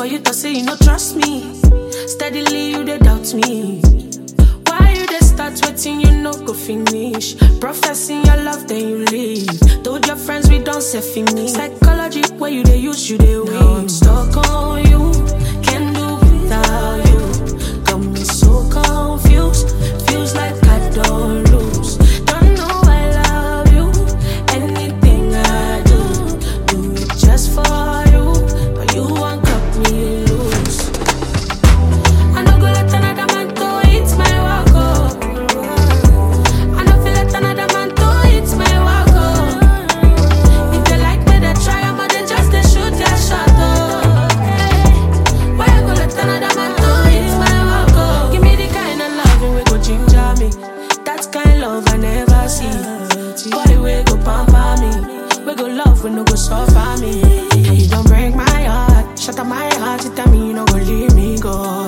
you to say you no trust me. Steadily you dey doubt me. Why you dey start waiting you no go finish? Professing your love then you leave. Told your friends we don't say finish. Psychology where you dey use you dey win. Now I'm stuck on you, can't do without you. Got me so confused, feels like I don't lose. Don't know I love you, anything I do it just for you. But you won't cut me loose. I no go let another man to eat my walk up. I no feel let another man to eat my walk up. If they like me, they try, but they just they shoot their shot up. Why I go let another man to eat my walk up? Give me the kind of loving we go ginger me. That kind love I never see. Boy, we go pamper me. We go love, we no go suffer me. You don't break my heart, shut up my heart. You tell me you no go leave me go.